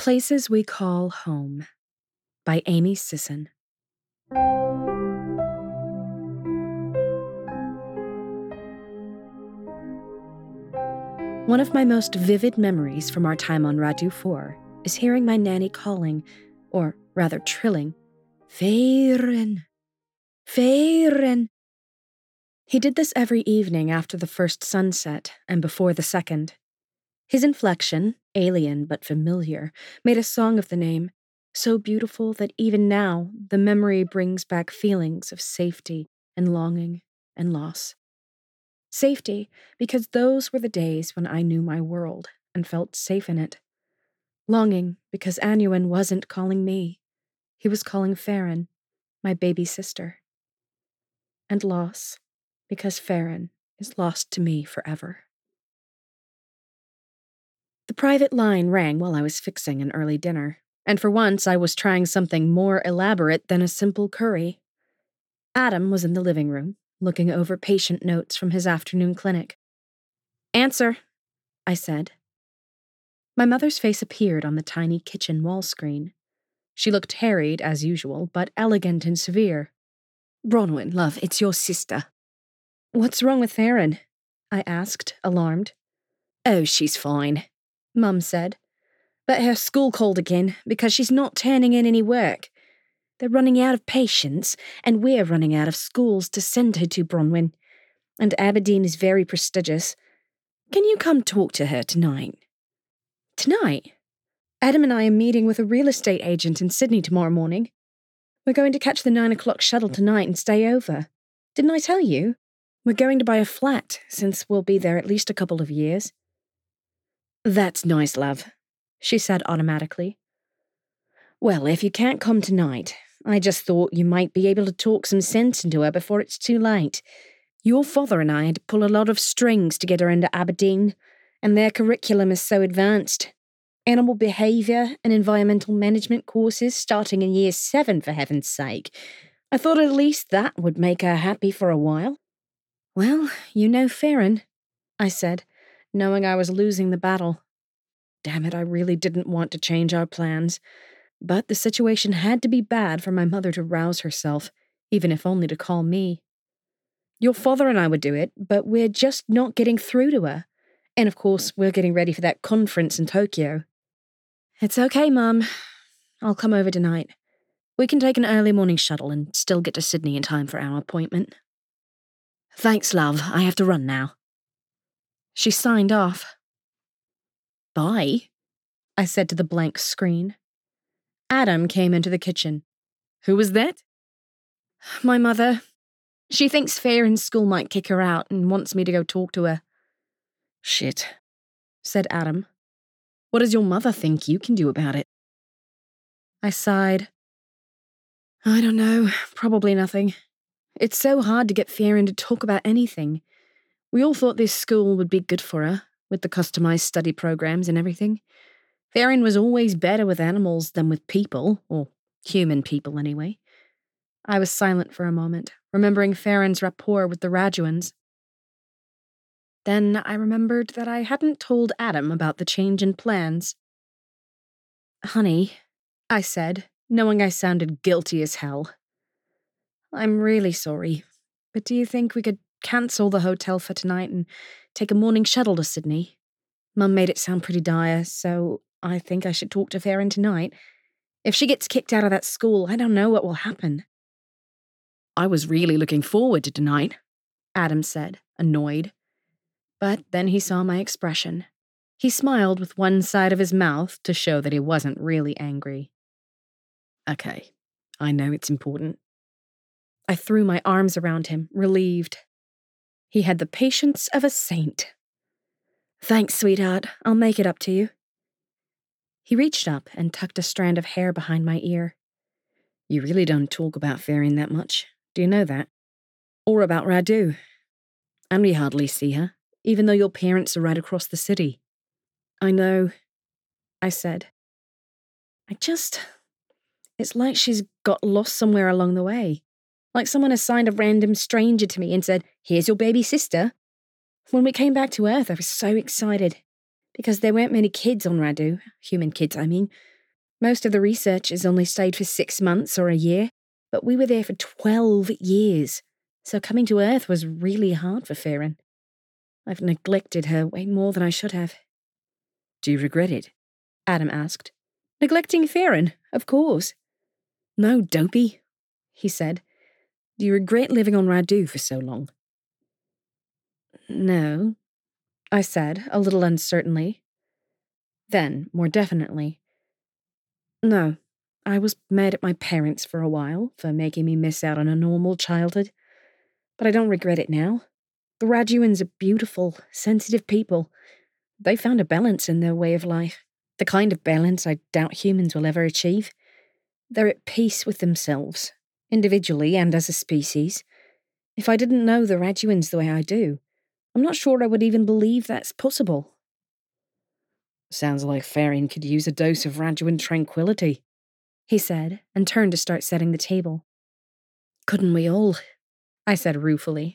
Places We Call Home by Amy Sisson. One of my most vivid memories from our time on Radu 4 is hearing my nanny calling, or rather trilling, Feiren, Feiren. He did this every evening after the first sunset and before the second. His inflection, alien but familiar, made a song of the name, so beautiful that even now the memory brings back feelings of safety and longing and loss. Safety, because those were the days when I knew my world and felt safe in it. Longing, because Aneurin wasn't calling me. He was calling Feiren, my baby sister. And loss, because Feiren is lost to me forever. The private line rang while I was fixing an early dinner, and for once I was trying something more elaborate than a simple curry. Adam was in the living room, looking over patient notes from his afternoon clinic. "Answer," I said. My mother's face appeared on the tiny kitchen wall screen. She looked harried, as usual, but elegant and severe. "Bronwyn, love, it's your sister." "What's wrong with Feiren?" I asked, alarmed. "Oh, she's fine," Mum said. "But her school called again because she's not turning in any work. They're running out of patients, and we're running out of schools to send her to, Bronwyn. And Aberdeen is very prestigious. Can you come talk to her tonight?" "Tonight? Adam and I are meeting with a real estate agent in Sydney tomorrow morning. We're going to catch the 9 o'clock shuttle tonight and stay over. Didn't I tell you? We're going to buy a flat, since we'll be there at least a couple of years." "That's nice, love," she said automatically. "Well, if you can't come tonight, I just thought you might be able to talk some sense into her before it's too late. Your father and I had to pull a lot of strings to get her into Aberdeen, and their curriculum is so advanced. Animal behaviour and environmental management courses starting in year 7, for heaven's sake. I thought at least that would make her happy for a while." "Well, you know Feiren," I said, knowing I was losing the battle. Damn it, I really didn't want to change our plans. But the situation had to be bad for my mother to rouse herself, even if only to call me. "Your father and I would do it, but we're just not getting through to her. And of course, we're getting ready for that conference in Tokyo." "It's okay, Mum. I'll come over tonight. We can take an early morning shuttle and still get to Sydney in time for our appointment." "Thanks, love. I have to run now." She signed off. "Bye," I said to the blank screen. Adam came into the kitchen. "Who was that?" "My mother. She thinks Feiren's school might kick her out and wants me to go talk to her." "Shit," said Adam. "What does your mother think you can do about it?" I sighed. "I don't know. Probably nothing. It's so hard to get Feiren to talk about anything. We all thought this school would be good for her, with the customized study programs and everything. Feiren was always better with animals than with people, or human people anyway." I was silent for a moment, remembering Feiren's rapport with the Raduans. Then I remembered that I hadn't told Adam about the change in plans. "Honey," I said, knowing I sounded guilty as hell. "I'm really sorry, but do you think we could cancel the hotel for tonight and take a morning shuttle to Sydney? Mum made it sound pretty dire, so I think I should talk to Feiren tonight. If she gets kicked out of that school, I don't know what will happen." "I was really looking forward to tonight," Adam said, annoyed. But then he saw my expression. He smiled with one side of his mouth to show that he wasn't really angry. "Okay, I know it's important." I threw my arms around him, relieved. He had the patience of a saint. "Thanks, sweetheart. I'll make it up to you." He reached up and tucked a strand of hair behind my ear. "You really don't talk about Feiren that much. Do you know that? Or about Radu. And we hardly see her, even though your parents are right across the city." "I know," I said. It's like she's got lost somewhere along the way. Like someone assigned a random stranger to me and said, 'Here's your baby sister.' When we came back to Earth, I was so excited. Because there weren't many kids on Radu, human kids, I mean. Most of the research has only stayed for 6 months or a year, but we were there for 12 years, so coming to Earth was really hard for Farron. I've neglected her way more than I should have. Do you regret it? Adam asked. Neglecting Farron, of course. No, dopey, he said. Do you regret living on Radu for so long? No, I said, a little uncertainly. Then, more definitely. No, I was mad at my parents for a while for making me miss out on a normal childhood, but I don't regret it now. The Raduans are beautiful, sensitive people. They found a balance in their way of life, the kind of balance I doubt humans will ever achieve. They're at peace with themselves, individually and as a species. If I didn't know the Raduans the way I do, I'm not sure I would even believe that's possible. Sounds like Farron could use a dose of Raduan tranquility, he said, and turned to start setting the table. Couldn't we all? I said ruefully.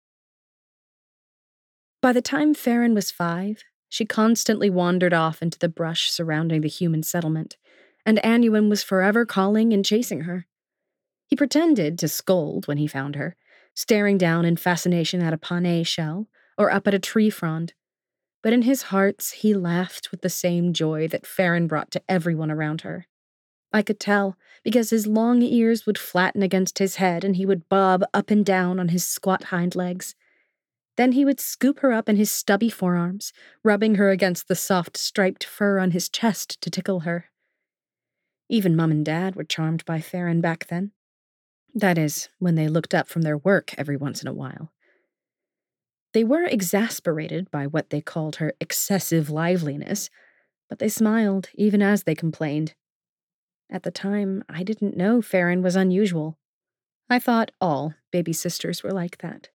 By the time Farron was 5, she constantly wandered off into the brush surrounding the human settlement, and Anduin was forever calling and chasing her. He pretended to scold when he found her, staring down in fascination at a Panay shell or up at a tree frond. But in his heart, he laughed with the same joy that Farron brought to everyone around her. I could tell, because his long ears would flatten against his head and he would bob up and down on his squat hind legs. Then he would scoop her up in his stubby forearms, rubbing her against the soft striped fur on his chest to tickle her. Even Mum and Dad were charmed by Farron back then. That is, when they looked up from their work every once in a while. They were exasperated by what they called her excessive liveliness, but they smiled even as they complained. At the time, I didn't know Farron was unusual. I thought all baby sisters were like that.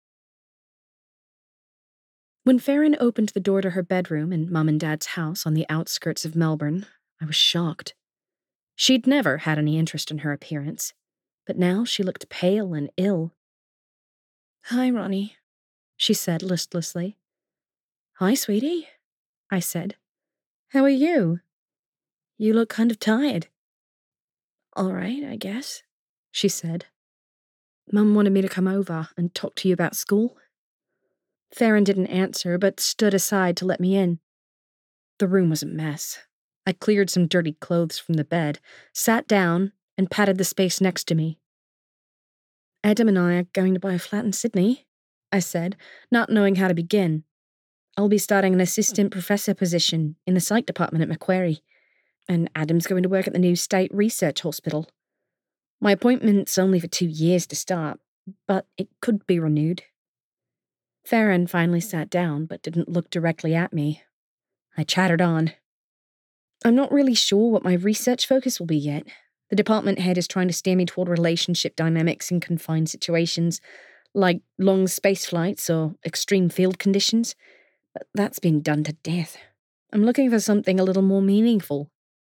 When Farron opened the door to her bedroom in Mum and Dad's house on the outskirts of Melbourne, I was shocked. She'd never had any interest in her appearance, but now she looked pale and ill. "Hi, Ronnie," she said listlessly. "Hi, sweetie," I said. "How are you? You look kind of tired." "All right, I guess," she said. "Mum wanted me to come over and talk to you about school." Farron didn't answer, but stood aside to let me in. The room was a mess. I cleared some dirty clothes from the bed, sat down, and patted the space next to me. "Adam and I are going to buy a flat in Sydney," I said, not knowing how to begin. "I'll be starting an assistant professor position in the psych department at Macquarie, and Adam's going to work at the new state research hospital. My appointment's only for 2 years to start, but it could be renewed." Farron finally sat down, but didn't look directly at me. I chattered on. "I'm not really sure what my research focus will be yet. The department head is trying to steer me toward relationship dynamics in confined situations, like long space flights or extreme field conditions, but that's been done to death. I'm looking for something a little more meaningful."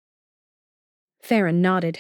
Farron nodded.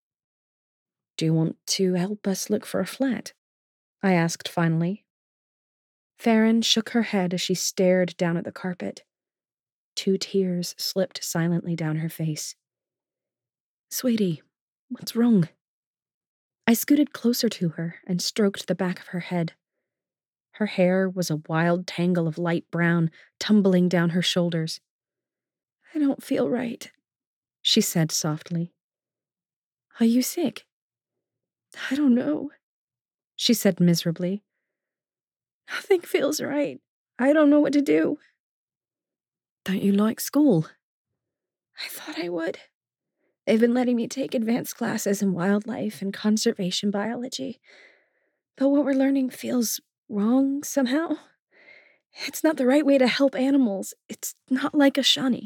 "Do you want to help us look for a flat?" I asked finally. Farron shook her head as she stared down at the carpet. 2 tears slipped silently down her face. "Sweetie, what's wrong?" I scooted closer to her and stroked the back of her head. Her hair was a wild tangle of light brown tumbling down her shoulders. "I don't feel right," she said softly. "Are you sick?" "I don't know," she said miserably. "Nothing feels right. I don't know what to do." "Don't you like school?" "I thought I would. They've been letting me take advanced classes in wildlife and conservation biology. But what we're learning feels wrong somehow. It's not the right way to help animals. It's not like Ashani."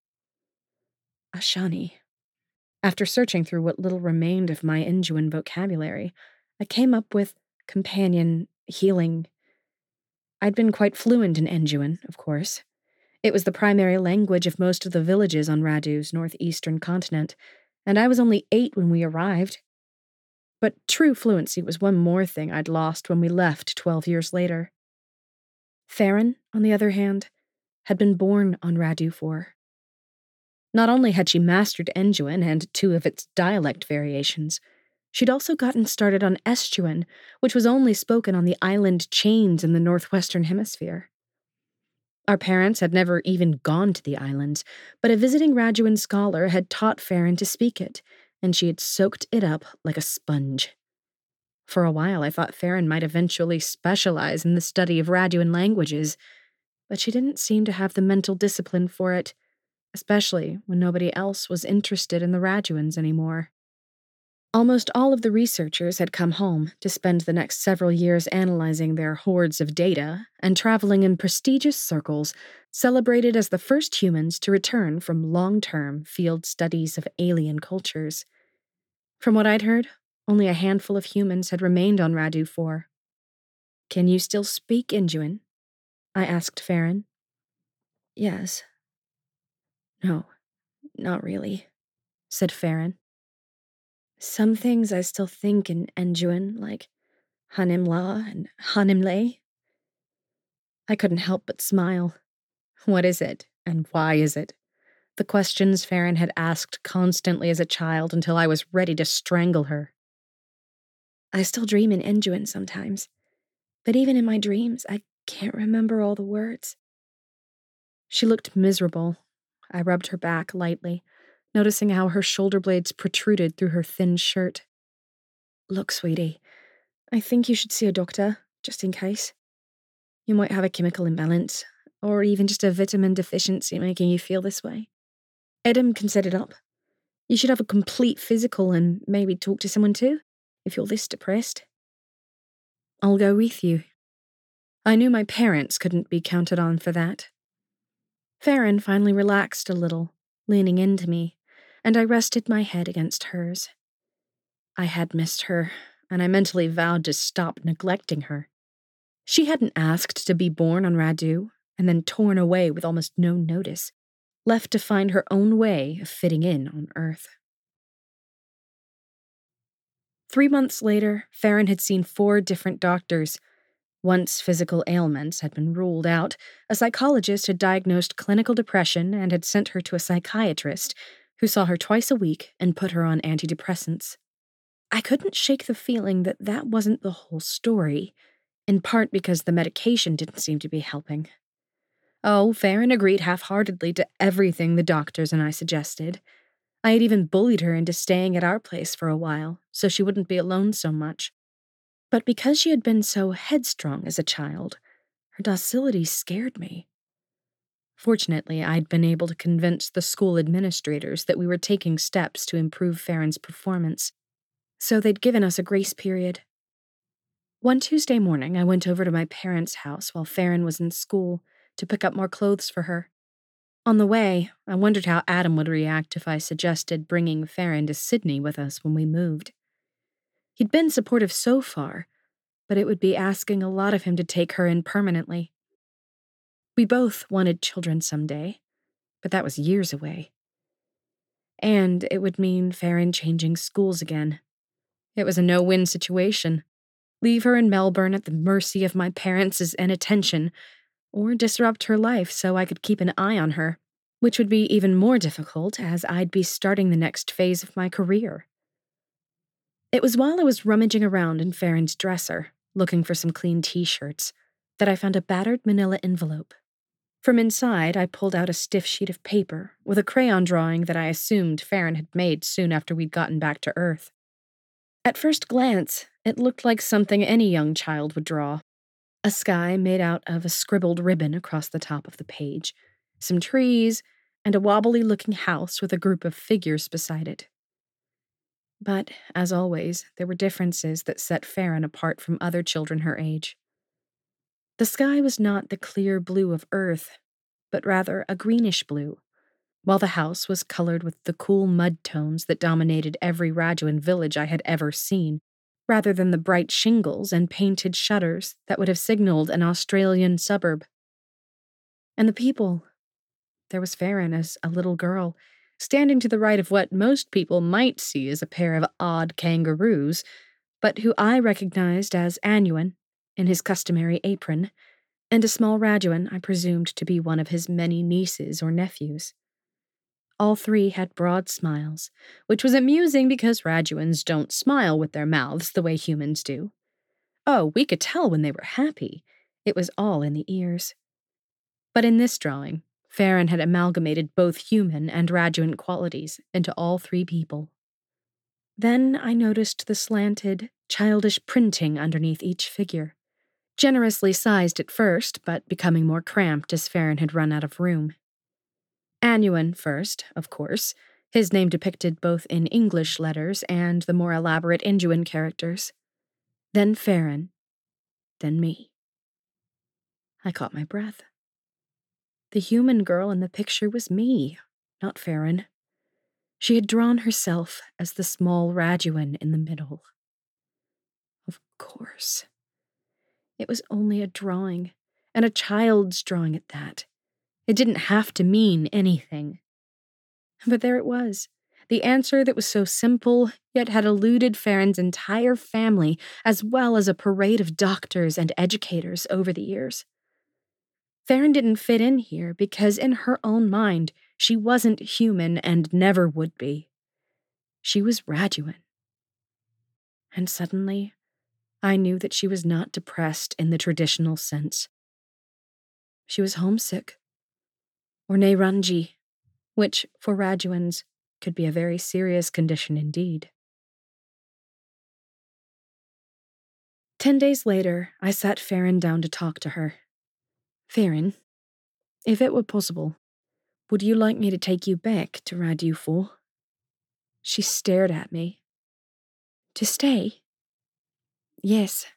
Ashani. After searching through what little remained of my Injuan vocabulary, I came up with companion, healing. I'd been quite fluent in Injuan, of course. It was the primary language of most of the villages on Radu's northeastern continent, and I was only 8 when we arrived. But true fluency was one more thing I'd lost when we left 12 years later. Farron, on the other hand, had been born on Radu 4. Not only had she mastered Enjuan and 2 of its dialect variations, she'd also gotten started on Estuan, which was only spoken on the island chains in the northwestern hemisphere. Our parents had never even gone to the islands, but a visiting Raduan scholar had taught Farron to speak it, and she had soaked it up like a sponge. For a while, I thought Farron might eventually specialize in the study of Raduan languages, but she didn't seem to have the mental discipline for it, especially when nobody else was interested in the Raduans anymore. Almost all of the researchers had come home to spend the next several years analyzing their hordes of data and traveling in prestigious circles, celebrated as the first humans to return from long-term field studies of alien cultures. From what I'd heard, only a handful of humans had remained on Radu 4. "Can you still speak Injuan?" I asked Farron. "Yes." "No, not really," said Farron. "Some things I still think in Enjuan, like Hanimla and Hanimle." I couldn't help but smile. What is it, and why is it? The questions Farron had asked constantly as a child until I was ready to strangle her. "I still dream in Enjuan sometimes, but even in my dreams, I can't remember all the words." She looked miserable. I rubbed her back lightly, noticing how her shoulder blades protruded through her thin shirt. "Look, sweetie, I think you should see a doctor, just in case. You might have a chemical imbalance, or even just a vitamin deficiency making you feel this way. Adam can set it up. You should have a complete physical and maybe talk to someone too, if you're this depressed." "I'll go with you." I knew my parents couldn't be counted on for that. Farron finally relaxed a little, leaning into me, and I rested my head against hers. I had missed her, and I mentally vowed to stop neglecting her. She hadn't asked to be born on Radu, and then torn away with almost no notice, left to find her own way of fitting in on Earth. 3 months later, Farron had seen 4 different doctors. Once physical ailments had been ruled out, a psychologist had diagnosed clinical depression and had sent her to a psychiatrist, who saw her twice a week and put her on antidepressants. I couldn't shake the feeling that that wasn't the whole story, in part because the medication didn't seem to be helping. Oh, Farron agreed half-heartedly to everything the doctors and I suggested. I had even bullied her into staying at our place for a while, so she wouldn't be alone so much. But because she had been so headstrong as a child, her docility scared me. Fortunately, I'd been able to convince the school administrators that we were taking steps to improve Farron's performance, so they'd given us a grace period. One Tuesday morning, I went over to my parents' house while Farron was in school to pick up more clothes for her. On the way, I wondered how Adam would react if I suggested bringing Farron to Sydney with us when we moved. He'd been supportive so far, but it would be asking a lot of him to take her in permanently. We both wanted children someday, but that was years away. And it would mean Farron changing schools again. It was a no-win situation. Leave her in Melbourne at the mercy of my parents' inattention, or disrupt her life so I could keep an eye on her, which would be even more difficult as I'd be starting the next phase of my career. It was while I was rummaging around in Farron's dresser, looking for some clean t-shirts, that I found a battered manila envelope. From inside, I pulled out a stiff sheet of paper with a crayon drawing that I assumed Farron had made soon after we'd gotten back to Earth. At first glance, it looked like something any young child would draw. A sky made out of a scribbled ribbon across the top of the page, some trees, and a wobbly-looking house with a group of figures beside it. But, as always, there were differences that set Farron apart from other children her age. The sky was not the clear blue of Earth, but rather a greenish blue, while the house was colored with the cool mud tones that dominated every Raduan village I had ever seen, rather than the bright shingles and painted shutters that would have signaled an Australian suburb. And the people. There was Farron as a little girl, standing to the right of what most people might see as a pair of odd kangaroos, but who I recognized as Anjuan, in his customary apron, and a small Raduan I presumed to be one of his many nieces or nephews. All three had broad smiles, which was amusing because Raduans don't smile with their mouths the way humans do. Oh, we could tell when they were happy. It was all in the ears. But in this drawing, Farron had amalgamated both human and Raduan qualities into all three people. Then I noticed the slanted, childish printing underneath each figure. Generously sized at first, but becoming more cramped as Farron had run out of room. Annuan first, of course, his name depicted both in English letters and the more elaborate Injuan characters. Then Farron. Then me. I caught my breath. The human girl in the picture was me, not Farron. She had drawn herself as the small Raduan in the middle. Of course. It was only a drawing, and a child's drawing at that. It didn't have to mean anything. But there it was, the answer that was so simple, yet had eluded Farron's entire family, as well as a parade of doctors and educators over the years. Farron didn't fit in here because in her own mind, she wasn't human and never would be. She was Raduan. And suddenly, I knew that she was not depressed in the traditional sense. She was homesick, or Neiranji, which, for Raduans, could be a very serious condition indeed. 10 days later, I sat Farron down to talk to her. Farron, if it were possible, would you like me to take you back to Radu 4? She stared at me. To stay? Yes.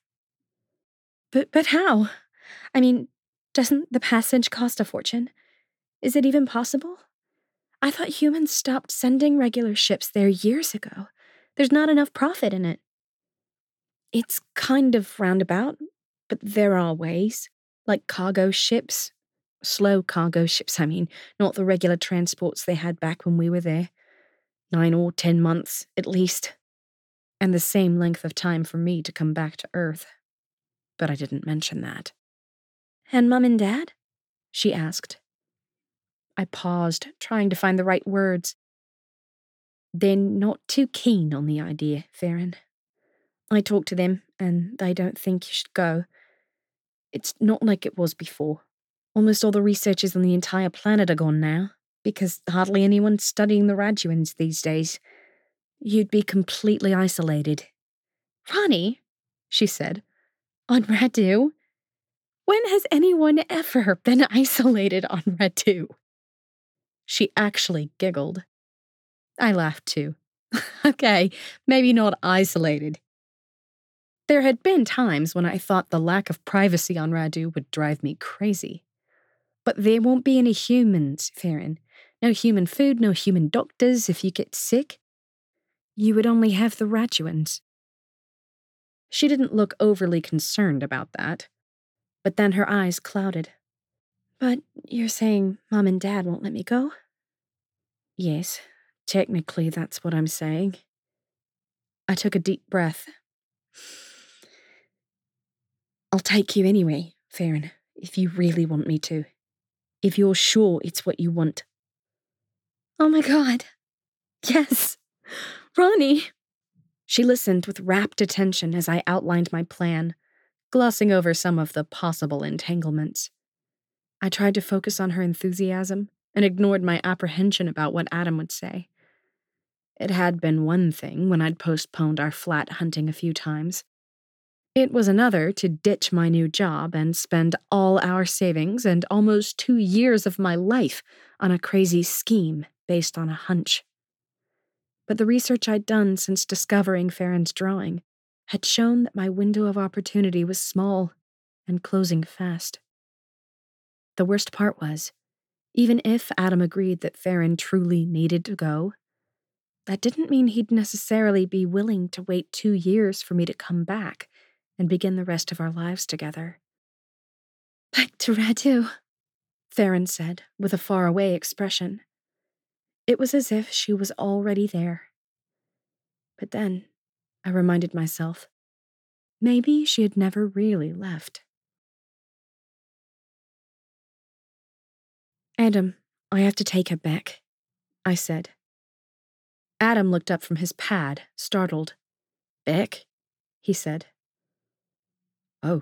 But how? I mean, doesn't the passage cost a fortune? Is it even possible? I thought humans stopped sending regular ships there years ago. There's not enough profit in it. It's kind of roundabout, but there are ways. Like cargo ships. Slow cargo ships, I mean, not the regular transports they had back when we were there. 9 or 10 months, at least. And the same length of time for me to come back to Earth. But I didn't mention that. And Mum and Dad? She asked. I paused, trying to find the right words. They're not too keen on the idea, Farron. I talked to them, and they don't think you should go. It's not like it was before. Almost all the researchers on the entire planet are gone now, because hardly anyone's studying the Raduans these days. You'd be completely isolated. Ronnie, she said, on Radu? When has anyone ever been isolated on Radu? She actually giggled. I laughed too. Okay, maybe not isolated. There had been times when I thought the lack of privacy on Radu would drive me crazy. But there won't be any humans, Farron. No human food, no human doctors if you get sick. You would only have the Raduans. She didn't look overly concerned about that. But then her eyes clouded. But you're saying Mom and Dad won't let me go? Yes, technically that's what I'm saying. I took a deep breath. I'll take you anyway, Farron, if you really want me to. If you're sure it's what you want. Oh my God. Yes. Ronnie. She listened with rapt attention as I outlined my plan, glossing over some of the possible entanglements. I tried to focus on her enthusiasm and ignored my apprehension about what Adam would say. It had been one thing when I'd postponed our flat hunting a few times. It was another to ditch my new job and spend all our savings and almost 2 years of my life on a crazy scheme based on a hunch. But the research I'd done since discovering Farron's drawing had shown that my window of opportunity was small and closing fast. The worst part was, even if Adam agreed that Farron truly needed to go, that didn't mean he'd necessarily be willing to wait 2 years for me to come back and begin the rest of our lives together. Back to Radu, Farron said, with a faraway expression. It was as if she was already there. But then, I reminded myself, maybe she had never really left. Adam, I have to take her back. I said. Adam looked up from his pad, startled. Back? He said. Oh.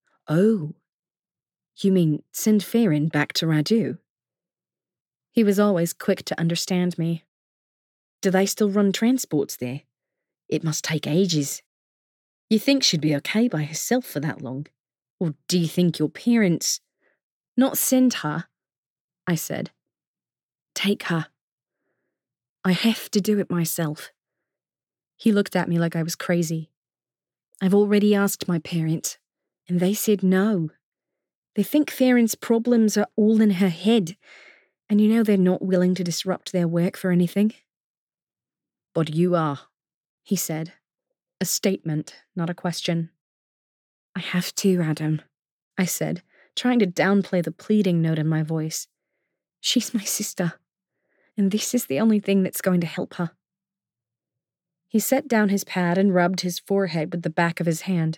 You mean send Farron back to Radu? He was always quick to understand me. Do they still run transports there? It must take ages. You think she'd be okay by herself for that long? Or do you think your parents... Not send her, I said. Take her. I have to do it myself. He looked at me like I was crazy. I've already asked my parents, and they said no. They think Farron's problems are all in her head, and you know they're not willing to disrupt their work for anything. But you are, he said. A statement, not a question. I have to, Adam, I said, trying to downplay the pleading note in my voice. She's my sister, and this is the only thing that's going to help her. He set down his pad and rubbed his forehead with the back of his hand.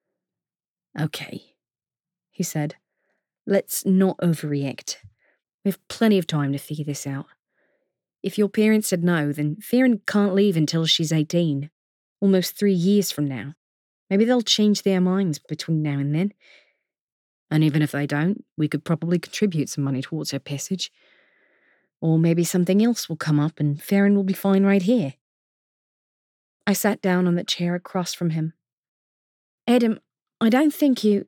Okay, he said. Let's not overreact. We have plenty of time to figure this out. If your parents said no, then Farron can't leave until she's 18, almost 3 years from now. Maybe they'll change their minds between now and then. And even if they don't, we could probably contribute some money towards her passage. Or maybe something else will come up and Farron will be fine right here. I sat down on the chair across from him. Adam, I don't think you...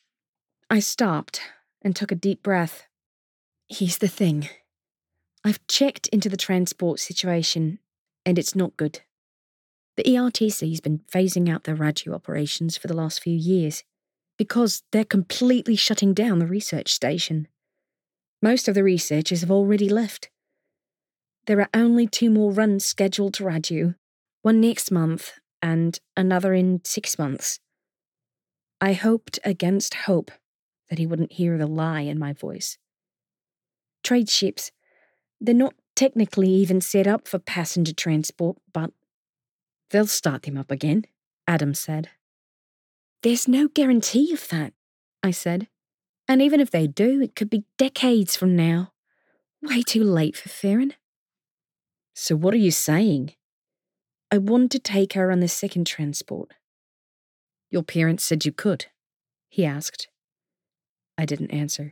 I stopped and took a deep breath. Here's the thing. I've checked into the transport situation, and it's not good. The ERTC's been phasing out their Radu operations for the last few years because they're completely shutting down the research station. Most of the researchers have already left. There are only 2 more runs scheduled to Radu, one next month and another in 6 months. I hoped against hope that he wouldn't hear the lie in my voice. Trade ships, they're not technically even set up for passenger transport, but they'll start them up again, Adam said. There's no guarantee of that, I said. And even if they do, it could be decades from now. Way too late for Farron. So what are you saying? I want to take her on the second transport. Your parents said you could? He asked. I didn't answer.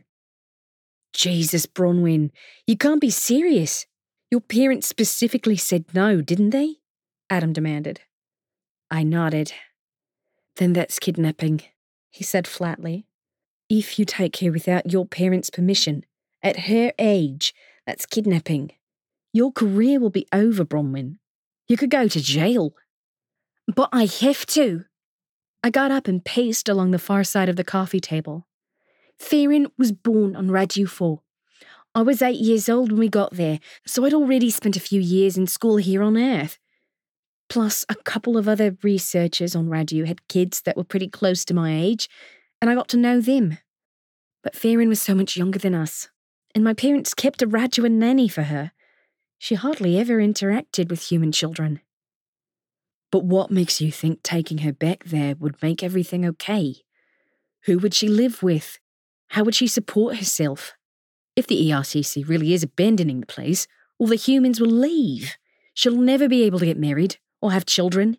Jesus, Bronwyn, you can't be serious. Your parents specifically said no, didn't they? Adam demanded. I nodded. Then that's kidnapping, he said flatly. If you take her without your parents' permission, at her age, that's kidnapping. Your career will be over, Bronwyn. You could go to jail. But I have to. I got up and paced along the far side of the coffee table. Farron was born on Radu 4. I was 8 years old when we got there, so I'd already spent a few years in school here on Earth. Plus, a couple of other researchers on Radu had kids that were pretty close to my age, and I got to know them. But Farron was so much younger than us, and my parents kept a Raduan nanny for her. She hardly ever interacted with human children. But what makes you think taking her back there would make everything okay? Who would she live with? How would she support herself? If the ERCC really is abandoning the place, all the humans will leave. She'll never be able to get married or have children.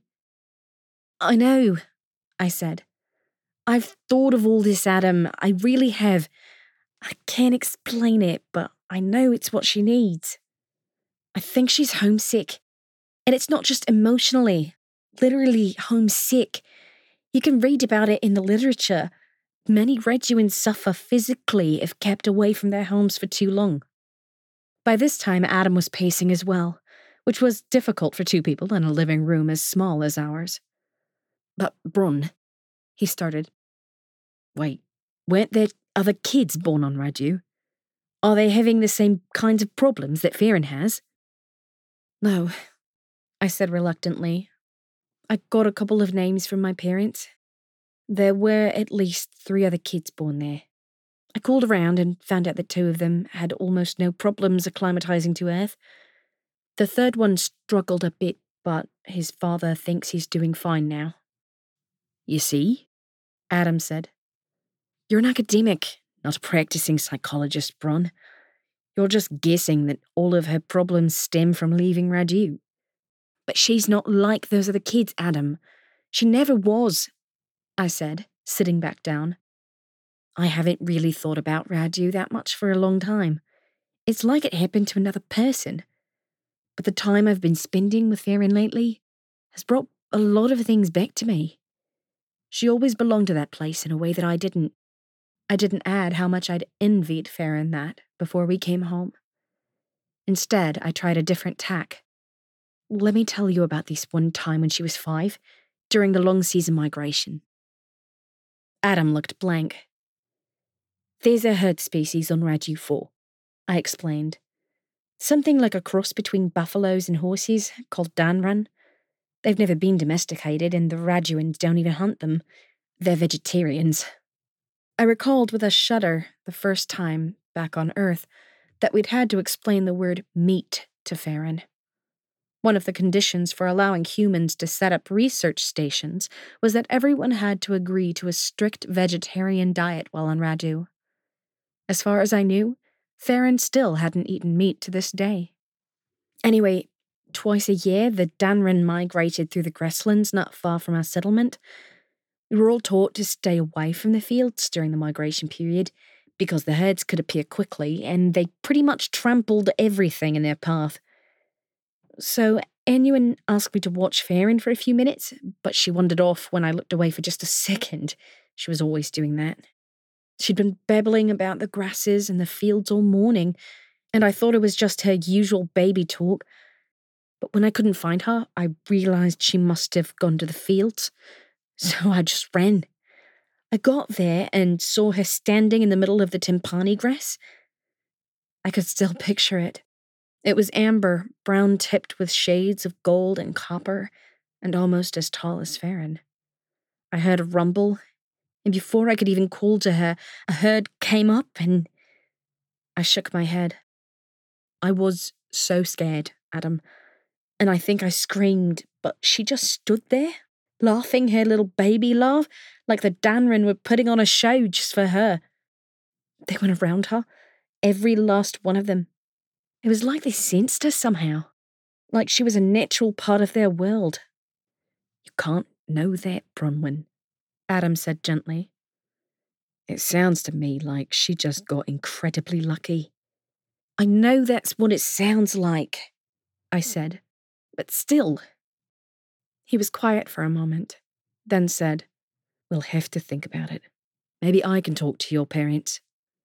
I know, I said. I've thought of all this, Adam. I really have. I can't explain it, but I know it's what she needs. I think she's homesick. And it's not just emotionally, literally homesick. You can read about it in the literature. Many Raduans suffer physically if kept away from their homes for too long. By this time, Adam was pacing as well, which was difficult for 2 people in a living room as small as ours. But Bron, he started. Wait, weren't there other kids born on Radu? Are they having the same kinds of problems that Farron has? No, I said reluctantly. I got a couple of names from my parents. There were at least 3 other kids born there. I called around and found out that 2 of them had almost no problems acclimatizing to Earth. The 3rd one struggled a bit, but his father thinks he's doing fine now. You see? Adam said. You're an academic, not a practicing psychologist, Bron. You're just guessing that all of her problems stem from leaving Radu. But she's not like those other kids, Adam. She never was, I said, sitting back down. I haven't really thought about Radu that much for a long time. It's like it happened to another person. But the time I've been spending with Farron lately has brought a lot of things back to me. She always belonged to that place in a way that I didn't. I didn't add how much I'd envied Farron that before we came home. Instead, I tried a different tack. Let me tell you about this one time when she was 5, during the long season migration. Adam looked blank. There's a herd species on Radu 4, I explained. Something like a cross between buffaloes and horses, called Danran. They've never been domesticated, and the Raduans don't even hunt them. They're vegetarians. I recalled with a shudder the first time, back on Earth, that we'd had to explain the word meat to Farron. One of the conditions for allowing humans to set up research stations was that everyone had to agree to a strict vegetarian diet while on Radu. As far as I knew, Farron still hadn't eaten meat to this day. Anyway, twice a year, the Danran migrated through the grasslands not far from our settlement. We were all taught to stay away from the fields during the migration period because the herds could appear quickly and they pretty much trampled everything in their path. So Annuin asked me to watch Farron for a few minutes, but she wandered off when I looked away for just a second. She was always doing that. She'd been babbling about the grasses and the fields all morning, and I thought it was just her usual baby talk. But when I couldn't find her, I realized she must have gone to the fields, so I just ran. I got there and saw her standing in the middle of the timpani grass. I could still picture it. It was amber, brown-tipped with shades of gold and copper, and almost as tall as Farron. I heard a rumble, and before I could even call to her, a herd came up and I shook my head. I was so scared, Adam, and I think I screamed, but she just stood there, laughing her little baby laugh, like the Danran were putting on a show just for her. They went around her, every last one of them. It was like they sensed her somehow, like she was a natural part of their world. You can't know that, Bronwyn, Adam said gently. It sounds to me like she just got incredibly lucky. I know that's what it sounds like, I said, but still. He was quiet for a moment, then said, We'll have to think about it. Maybe I can talk to your parents.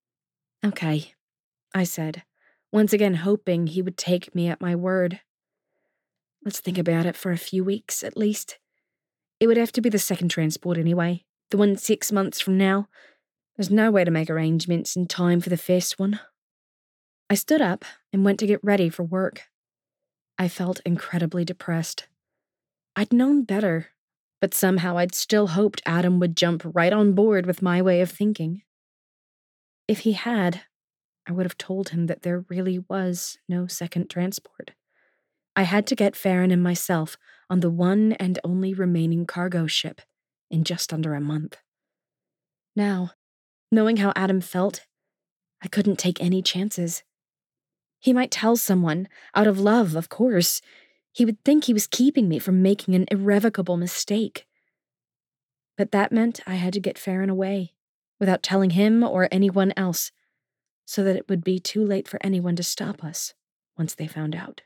Okay, I said, once again hoping he would take me at my word. Let's think about it for a few weeks, at least. It would have to be the second transport anyway, the one 6 months from now. There's no way to make arrangements in time for the first one. I stood up and went to get ready for work. I felt incredibly depressed. I'd known better, but somehow I'd still hoped Adam would jump right on board with my way of thinking. If he had, I would have told him that there really was no second transport. I had to get Farron and myself on the one and only remaining cargo ship in just under a month. Now, knowing how Adam felt, I couldn't take any chances. He might tell someone, out of love, of course. He would think he was keeping me from making an irrevocable mistake. But that meant I had to get Farron away, without telling him or anyone else, so that it would be too late for anyone to stop us once they found out.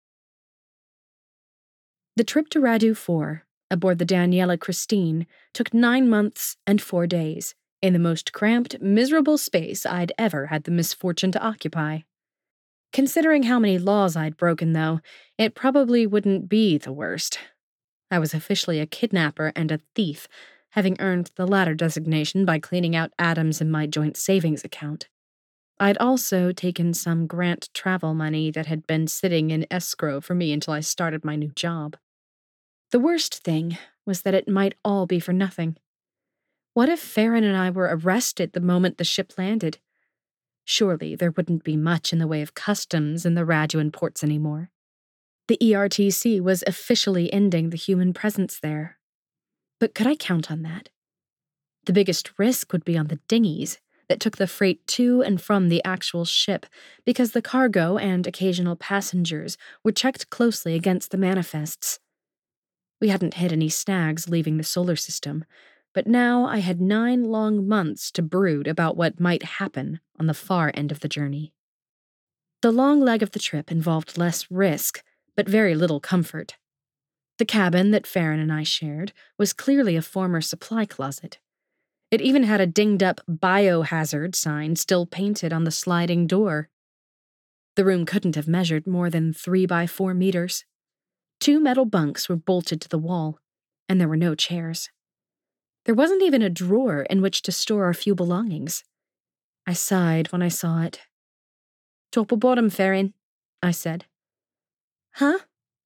The trip to Radu 4, aboard the Daniela Christine, took 9 months and 4 days, in the most cramped, miserable space I'd ever had the misfortune to occupy. Considering how many laws I'd broken, though, it probably wouldn't be the worst. I was officially a kidnapper and a thief, having earned the latter designation by cleaning out Adam's and my joint savings account. I'd also taken some grant travel money that had been sitting in escrow for me until I started my new job. The worst thing was that it might all be for nothing. What if Farron and I were arrested the moment the ship landed? Surely there wouldn't be much in the way of customs in the Raduan ports anymore. The ERTC was officially ending the human presence there. But could I count on that? The biggest risk would be on the dinghies, that took the freight to and from the actual ship, because the cargo and occasional passengers were checked closely against the manifests. We hadn't hit any snags leaving the solar system, but now I had 9 long months to brood about what might happen on the far end of the journey. The long leg of the trip involved less risk, but very little comfort. The cabin that Farron and I shared was clearly a former supply closet. It even had a dinged-up biohazard sign still painted on the sliding door. The room couldn't have measured more than 3 by 4 meters. 2 metal bunks were bolted to the wall, and there were no chairs. There wasn't even a drawer in which to store our few belongings. I sighed when I saw it. "Top or bottom, Farron?" I said. "Huh?"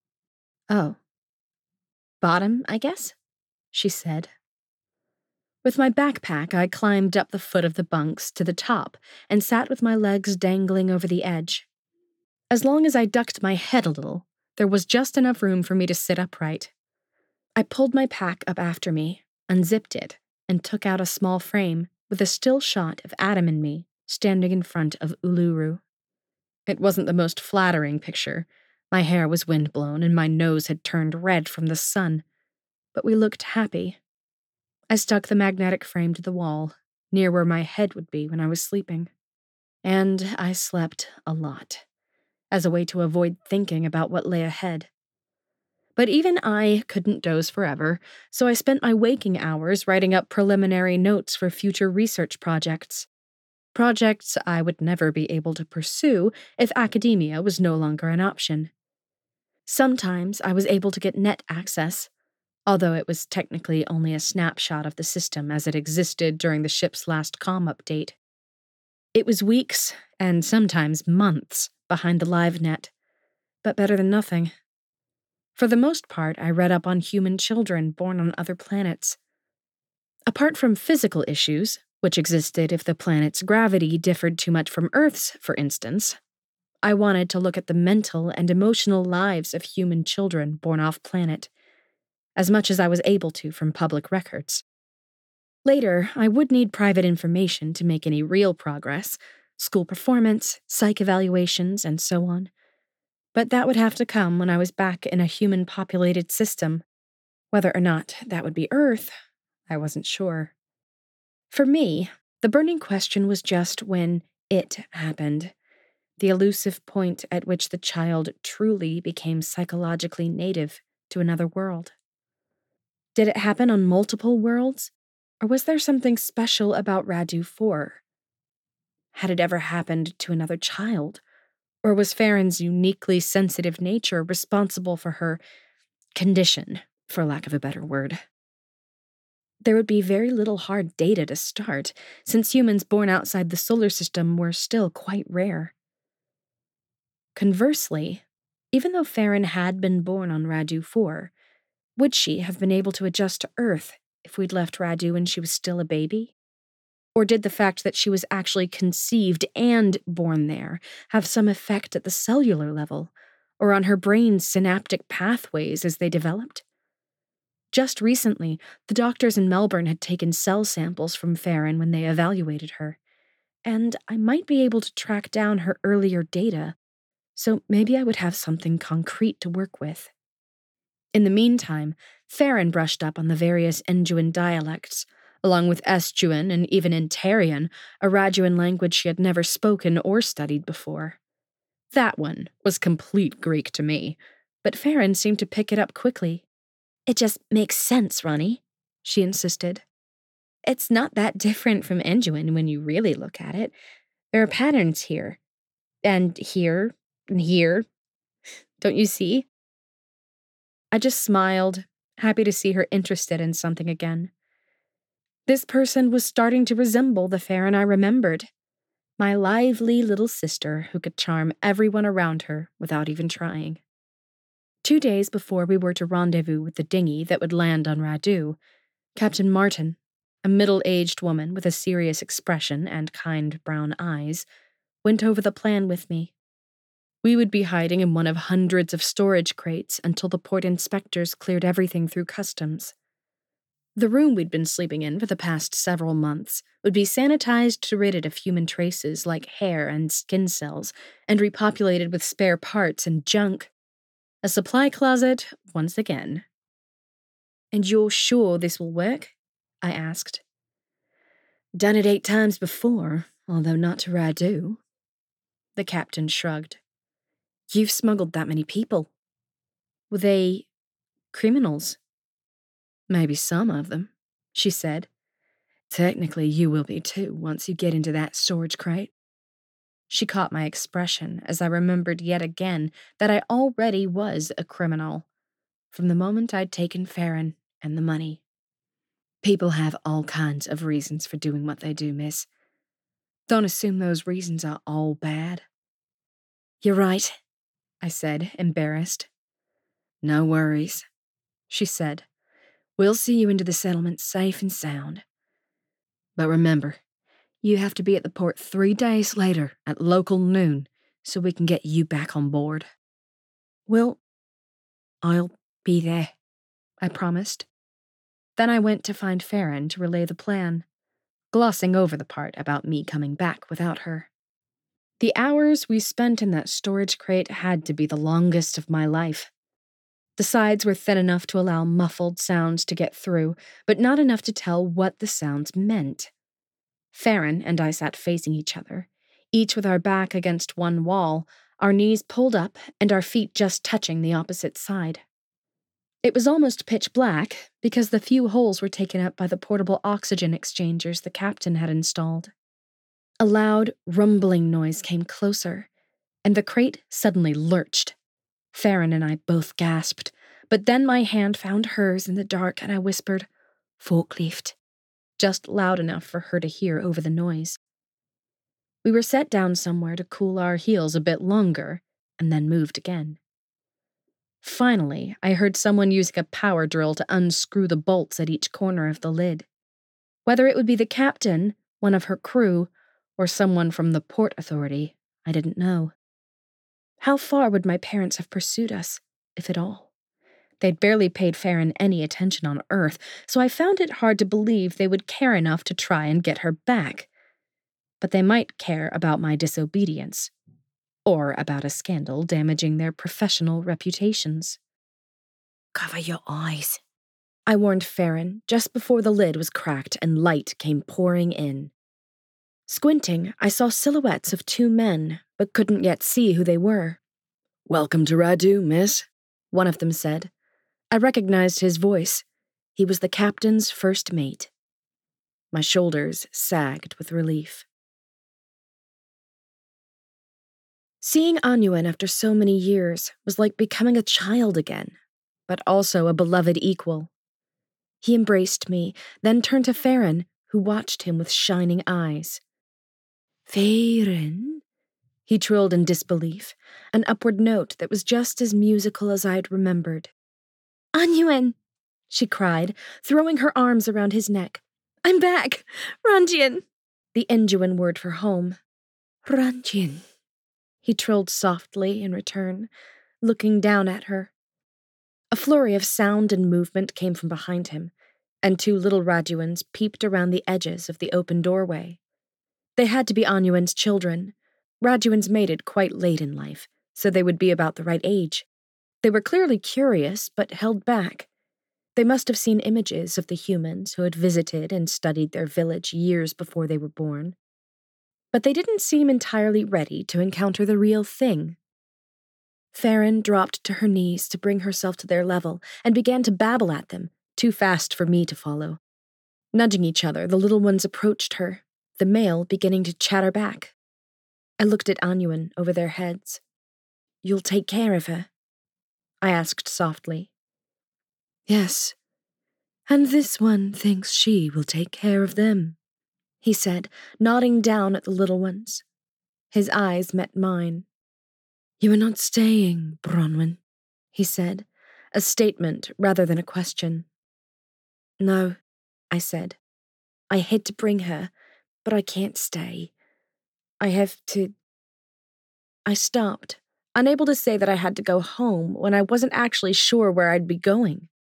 "Oh. Bottom, I guess," she said. With my backpack, I climbed up the foot of the bunks to the top and sat with my legs dangling over the edge. As long as I ducked my head a little, there was just enough room for me to sit upright. I pulled my pack up after me, unzipped it, and took out a small frame with a still shot of Adam and me standing in front of Uluru. It wasn't the most flattering picture. My hair was windblown and my nose had turned red from the sun, but we looked happy. I stuck the magnetic frame to the wall, near where my head would be when I was sleeping. And I slept a lot, as a way to avoid thinking about what lay ahead. But even I couldn't doze forever, so I spent my waking hours writing up preliminary notes for future research projects. Projects I would never be able to pursue if academia was no longer an option. Sometimes I was able to get net access, although it was technically only a snapshot of the system as it existed during the ship's last comm update. It was weeks, and sometimes months, behind the live net, but better than nothing. For the most part, I read up on human children born on other planets. Apart from physical issues, which existed if the planet's gravity differed too much from Earth's, for instance, I wanted to look at the mental and emotional lives of human children born off-planet, as much as I was able to from public records. Later, I would need private information to make any real progress, school performance, psych evaluations, and so on. But that would have to come when I was back in a human-populated system. Whether or not that would be Earth, I wasn't sure. For me, the burning question was just when it happened, the elusive point at which the child truly became psychologically native to another world. Did it happen on multiple worlds, or was there something special about Radu 4? Had it ever happened to another child? Or was Farron's uniquely sensitive nature responsible for her condition, for lack of a better word? There would be very little hard data to start, since humans born outside the solar system were still quite rare. Conversely, even though Farron had been born on Radu 4, would she have been able to adjust to Earth if we'd left Radu when she was still a baby? Or did the fact that she was actually conceived and born there have some effect at the cellular level, or on her brain's synaptic pathways as they developed? Just recently, the doctors in Melbourne had taken cell samples from Farron when they evaluated her, and I might be able to track down her earlier data, so maybe I would have something concrete to work with. In the meantime, Farron brushed up on the various Enjuan dialects, along with Estuan and even Intarian, a Raduan language she had never spoken or studied before. That one was complete Greek to me, but Farron seemed to pick it up quickly. "It just makes sense, Ronnie," she insisted. "It's not that different from Enjuan when you really look at it. There are patterns here, and here, and here. Don't you see?" I just smiled, happy to see her interested in something again. This person was starting to resemble the Farron I remembered, my lively little sister who could charm everyone around her without even trying. 2 days before we were to rendezvous with the dinghy that would land on Radu, Captain Martin, a middle-aged woman with a serious expression and kind brown eyes, went over the plan with me. We would be hiding in one of hundreds of storage crates until the port inspectors cleared everything through customs. The room we'd been sleeping in for the past several months would be sanitized to rid it of human traces like hair and skin cells, and repopulated with spare parts and junk. A supply closet once again. "And you're sure this will work?" I asked. "Done it 8 times before, although not to Radu." The captain shrugged. "You've smuggled that many people. Were they criminals?" "Maybe some of them," she said. "Technically, you will be too once you get into that storage crate." She caught my expression as I remembered yet again that I already was a criminal, from the moment I'd taken Farron and the money. People have all kinds of reasons for doing what they do, miss. Don't assume those reasons are all bad. "You're right," I said, embarrassed. "No worries," she said. "We'll see you into the settlement safe and sound. But remember, you have to be at the port 3 days later at local noon so we can get you back on board." "Well, I'll be there," I promised. Then I went to find Farron to relay the plan, glossing over the part about me coming back without her. The hours we spent in that storage crate had to be the longest of my life. The sides were thin enough to allow muffled sounds to get through, but not enough to tell what the sounds meant. Farron and I sat facing each other, each with our back against one wall, our knees pulled up and our feet just touching the opposite side. It was almost pitch black because the few holes were taken up by the portable oxygen exchangers the captain had installed. A loud, rumbling noise came closer, and the crate suddenly lurched. Farron and I both gasped, but then my hand found hers in the dark and I whispered, "Forklift," just loud enough for her to hear over the noise. We were set down somewhere to cool our heels a bit longer, and then moved again. Finally, I heard someone using a power drill to unscrew the bolts at each corner of the lid. Whether it would be the captain, one of her crew, or someone from the Port Authority, I didn't know. How far would my parents have pursued us, if at all? They'd barely paid Farron any attention on Earth, so I found it hard to believe they would care enough to try and get her back. But they might care about my disobedience, or about a scandal damaging their professional reputations. "Cover your eyes," I warned Farron just before the lid was cracked and light came pouring in. Squinting, I saw silhouettes of 2 men, but couldn't yet see who they were. "Welcome to Radu, miss," one of them said. I recognized his voice. He was the captain's first mate. My shoulders sagged with relief. Seeing Anyuan after so many years was like becoming a child again, but also a beloved equal. He embraced me, then turned to Farron, who watched him with shining eyes. "Farron?" He trilled in disbelief, an upward note that was just as musical as I'd remembered. "Anyuan!" she cried, throwing her arms around his neck. "I'm back! Ranjian!" The Enjuan word for home. "Ranjian," he trilled softly in return, looking down at her. A flurry of sound and movement came from behind him, and 2 little Raduans peeped around the edges of the open doorway. They had to be Anyuan's children. Raduans mated quite late in life, so they would be about the right age. They were clearly curious, but held back. They must have seen images of the humans who had visited and studied their village years before they were born. But they didn't seem entirely ready to encounter the real thing. Farron dropped to her knees to bring herself to their level and began to babble at them, too fast for me to follow. Nudging each other, the little ones approached her, the male beginning to chatter back. I looked at Anyuan over their heads. "You'll take care of her?" I asked softly. "Yes, and this one thinks she will take care of them," he said, nodding down at the little ones. His eyes met mine. "You are not staying, Bronwyn," he said, a statement rather than a question. "No," I said. "I hate to bring her, but I can't stay. I have to—" I stopped, unable to say that I had to go home when I wasn't actually sure where I'd be going.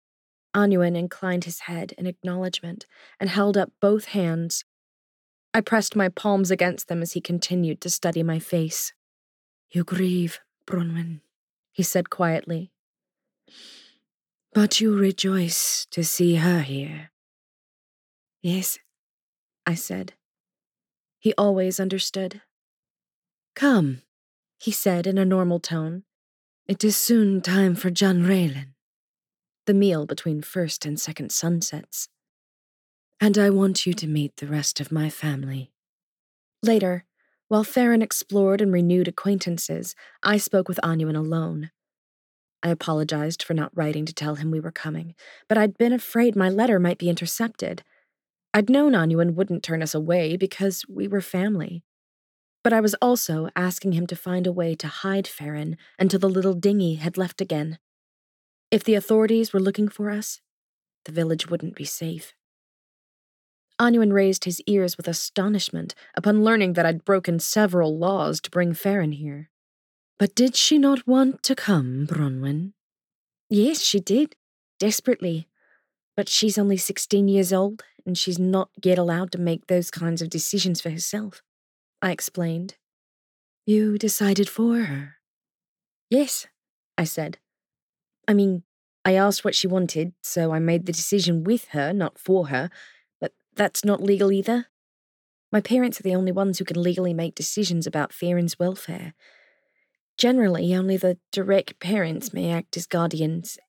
Anyuan inclined his head in acknowledgement and held up both hands. I pressed my palms against them as he continued to study my face. You grieve, Bronwyn, he said quietly. But you rejoice to see her here. Yes, I said. He always understood. Come, he said in a normal tone. It is soon time for John Raylan, the meal between first and second sunsets. And I want you to meet the rest of my family. Later, while Farron explored and renewed acquaintances, I spoke with Anyuan alone. I apologized for not writing to tell him we were coming, but I'd been afraid my letter might be intercepted. I'd known Anyuan wouldn't turn us away because we were family. But I was also asking him to find a way to hide Farron until the little dinghy had left again. If the authorities were looking for us, the village wouldn't be safe. Anyuan raised his ears with astonishment upon learning that I'd broken several laws to bring Farron here. But did she not want to come, Bronwyn? Yes, she did, desperately. But she's only 16 years old, and she's not yet allowed to make those kinds of decisions for herself, I explained. You decided for her? Yes, I said. I mean, I asked what she wanted, so I made the decision with her, not for her, but that's not legal either. My parents are the only ones who can legally make decisions about Farron's welfare. Generally, only the direct parents may act as guardians,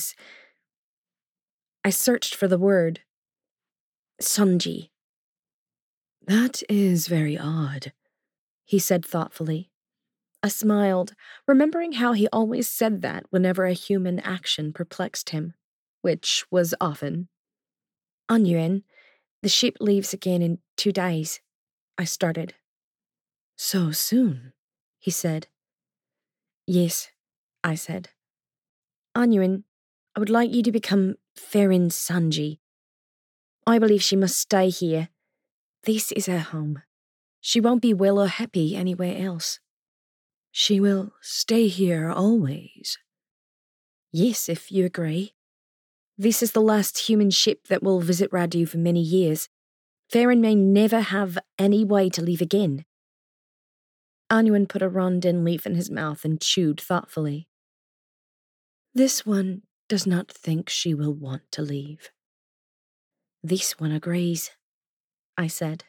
I searched for the word. Sanji. That is very odd, he said thoughtfully. I smiled, remembering how he always said that whenever a human action perplexed him, which was often. Anyuan, the ship leaves again in 2 days, I started. So soon, he said. Yes, I said. Anyuan, I would like you to become Farron Sanji. I believe she must stay here. This is her home. She won't be well or happy anywhere else. She will stay here always. Yes, if you agree. This is the last human ship that will visit Radu for many years. Farron may never have any way to leave again. Anyuan put a rondin leaf in his mouth and chewed thoughtfully. This one does not think she will want to leave. This one agrees, I said.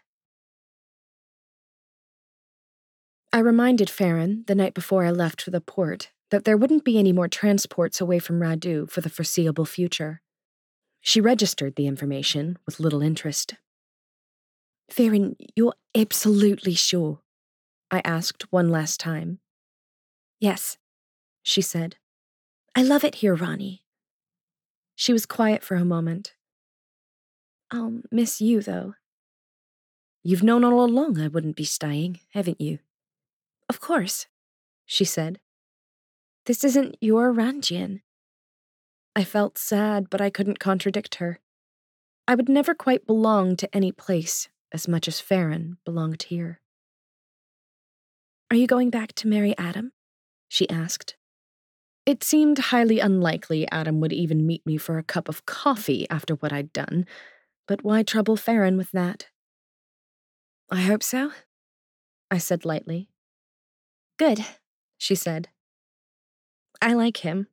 I reminded Farron, the night before I left for the port, that there wouldn't be any more transports away from Radu for the foreseeable future. She registered the information with little interest. Farron, you're absolutely sure? I asked one last time. Yes, she said. I love it here, Ronnie. She was quiet for a moment. I'll miss you, though. You've known all along I wouldn't be staying, haven't you? Of course, she said. This isn't your Ranjian. I felt sad, but I couldn't contradict her. I would never quite belong to any place as much as Farron belonged here. Are you going back to marry Adam? She asked. It seemed highly unlikely Adam would even meet me for a cup of coffee after what I'd done, but why trouble Farron with that? I hope so, I said lightly. Good, she said. I like him.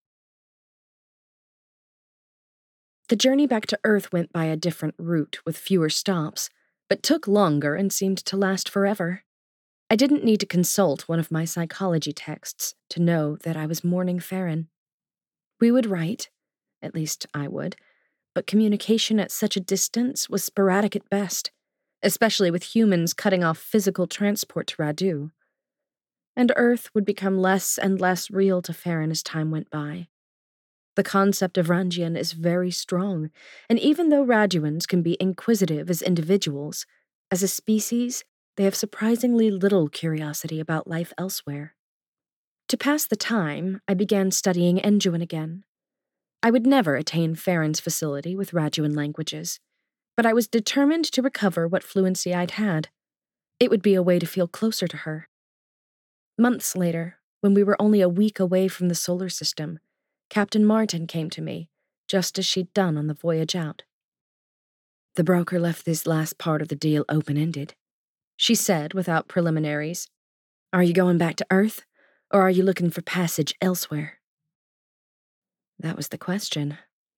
The journey back to Earth went by a different route with fewer stops, but took longer and seemed to last forever. I didn't need to consult one of my psychology texts to know that I was mourning Farron. We would write, at least I would, but communication at such a distance was sporadic at best, especially with humans cutting off physical transport to Radu. And Earth would become less and less real to Farron as time went by. The concept of Ranjian is very strong, and even though Raduans can be inquisitive as individuals, as a species, they have surprisingly little curiosity about life elsewhere. To pass the time, I began studying Enjuan again. I would never attain Farron's facility with Raduan languages, but I was determined to recover what fluency I'd had. It would be a way to feel closer to her. Months later, when we were only a week away from the solar system, Captain Martin came to me, just as she'd done on the voyage out. The broker left this last part of the deal open-ended, she said without preliminaries. Are you going back to Earth, or are you looking for passage elsewhere? That was the question.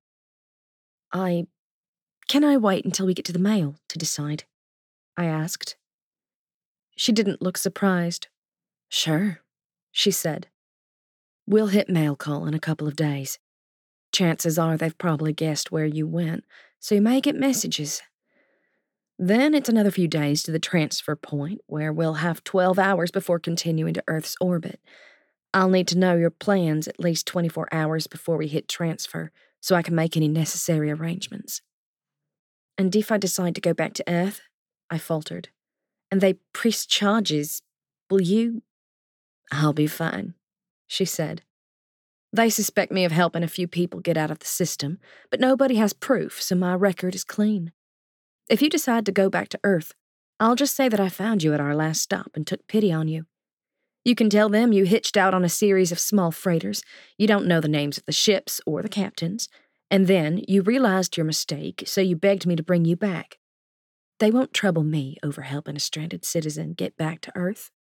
Can I wait until we get to the mail to decide? I asked. She didn't look surprised. Sure, she said. We'll hit mail call in a couple of days. Chances are they've probably guessed where you went, so you may get messages. Then it's another few days to the transfer point, where we'll have 12 hours before continuing to Earth's orbit. I'll need to know your plans at least 24 hours before we hit transfer, so I can make any necessary arrangements. And if I decide to go back to Earth, I faltered, and they press charges, will you? I'll be fine, she said. They suspect me of helping a few people get out of the system, but nobody has proof, so my record is clean. If you decide to go back to Earth, I'll just say that I found you at our last stop and took pity on you. You can tell them you hitched out on a series of small freighters, you don't know the names of the ships or the captains, and then you realized your mistake, so you begged me to bring you back. They won't trouble me over helping a stranded citizen get back to Earth.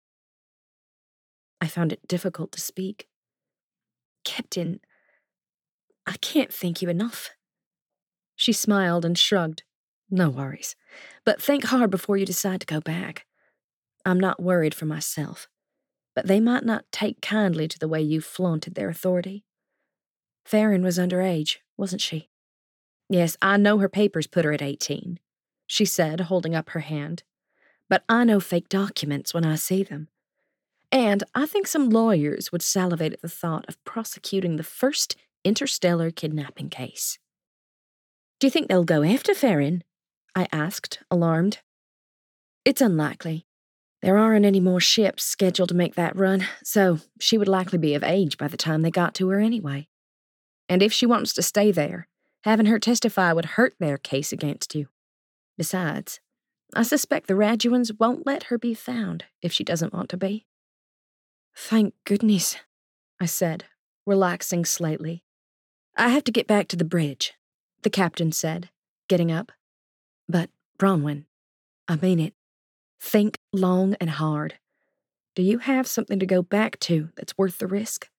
I found it difficult to speak. Captain, I can't thank you enough. She smiled and shrugged. No worries, but think hard before you decide to go back. I'm not worried for myself, but they might not take kindly to the way you flaunted their authority. Farron was underage, wasn't she? Yes, I know her papers put her at 18, she said, holding up her hand. But I know fake documents when I see them. And I think some lawyers would salivate at the thought of prosecuting the first interstellar kidnapping case. Do you think they'll go after Farron? I asked, alarmed. It's unlikely. There aren't any more ships scheduled to make that run, so she would likely be of age by the time they got to her anyway. And if she wants to stay there, having her testify would hurt their case against you. Besides, I suspect the Raduans won't let her be found if she doesn't want to be. Thank goodness, I said, relaxing slightly. I have to get back to the bridge, the captain said, getting up. But, Bronwyn, I mean it. Think long and hard. Do you have something to go back to that's worth the risk?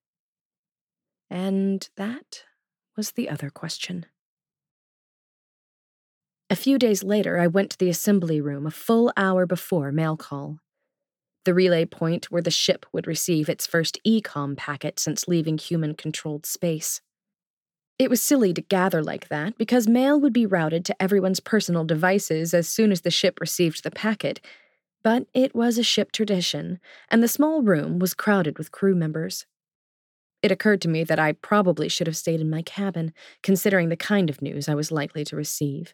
And that was the other question. A few days later, I went to the assembly room a full hour before mail call. The relay point where the ship would receive its first ECOM packet since leaving human-controlled space. It was silly to gather like that because mail would be routed to everyone's personal devices as soon as the ship received the packet, but it was a ship tradition, and the small room was crowded with crew members. It occurred to me that I probably should have stayed in my cabin, considering the kind of news I was likely to receive.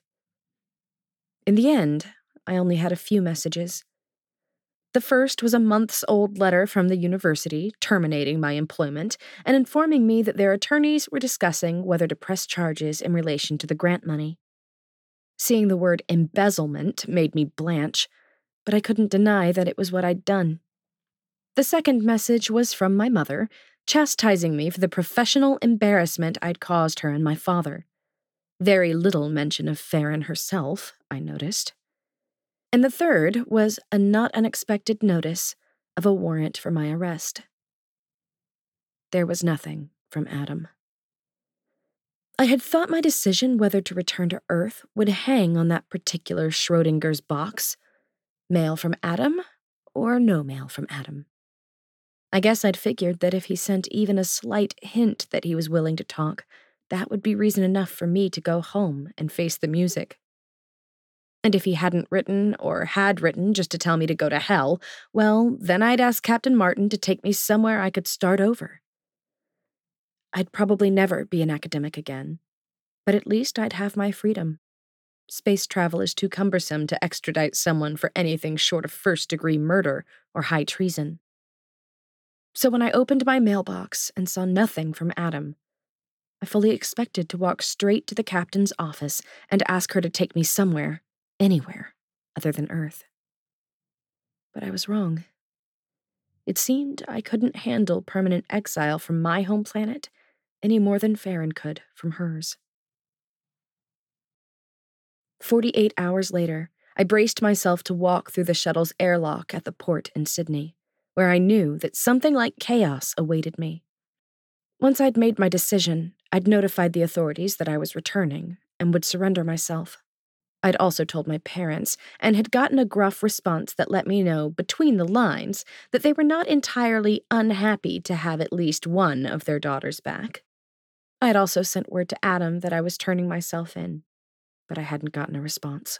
In the end, I only had a few messages. The first was a months-old letter from the university terminating my employment and informing me that their attorneys were discussing whether to press charges in relation to the grant money. Seeing the word embezzlement made me blanch, but I couldn't deny that it was what I'd done. The second message was from my mother, chastising me for the professional embarrassment I'd caused her and my father. Very little mention of Farron herself, I noticed. And the third was a not unexpected notice of a warrant for my arrest. There was nothing from Adam. I had thought my decision whether to return to Earth would hang on that particular Schrodinger's box. Mail from Adam or no mail from Adam. I guess I'd figured that if he sent even a slight hint that he was willing to talk, that would be reason enough for me to go home and face the music. And if he hadn't written, or had written just to tell me to go to hell, well, then I'd ask Captain Martin to take me somewhere I could start over. I'd probably never be an academic again, but at least I'd have my freedom. Space travel is too cumbersome to extradite someone for anything short of first-degree murder or high treason. So when I opened my mailbox and saw nothing from Adam, I fully expected to walk straight to the captain's office and ask her to take me somewhere, anywhere, other than Earth. But I was wrong. It seemed I couldn't handle permanent exile from my home planet any more than Farron could from hers. 48 hours later, I braced myself to walk through the shuttle's airlock at the port in Sydney, where I knew that something like chaos awaited me. Once I'd made my decision, I'd notified the authorities that I was returning and would surrender myself. I'd also told my parents and had gotten a gruff response that let me know, between the lines, that they were not entirely unhappy to have at least one of their daughters back. I'd also sent word to Adam that I was turning myself in, but I hadn't gotten a response.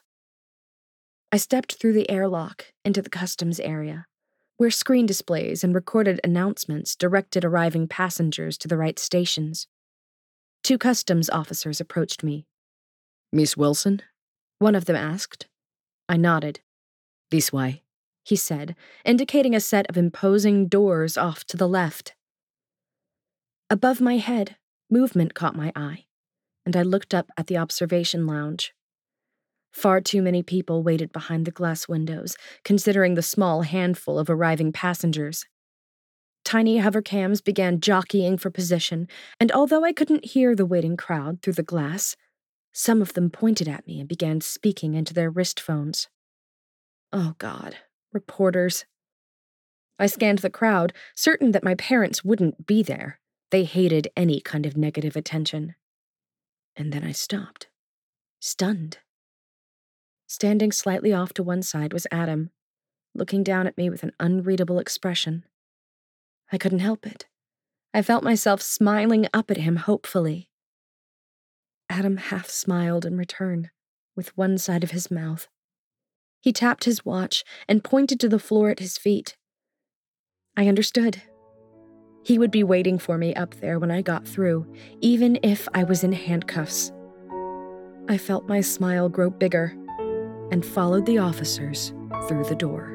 I stepped through the airlock into the customs area, where screen displays and recorded announcements directed arriving passengers to the right stations. 2 customs officers approached me. "Miss Wilson?" One of them asked. I nodded. "This way," he said, indicating a set of imposing doors off to the left. Above my head, movement caught my eye, and I looked up at the observation lounge. Far too many people waited behind the glass windows, considering the small handful of arriving passengers. Tiny hovercams began jockeying for position, and although I couldn't hear the waiting crowd through the glass, some of them pointed at me and began speaking into their wrist phones. Oh God, reporters. I scanned the crowd, certain that my parents wouldn't be there. They hated any kind of negative attention. And then I stopped, stunned. Standing slightly off to one side was Adam, looking down at me with an unreadable expression. I couldn't help it. I felt myself smiling up at him hopefully. Adam half smiled in return, with one side of his mouth. He tapped his watch and pointed to the floor at his feet. I understood. He would be waiting for me up there when I got through, even if I was in handcuffs. I felt my smile grow bigger and followed the officers through the door.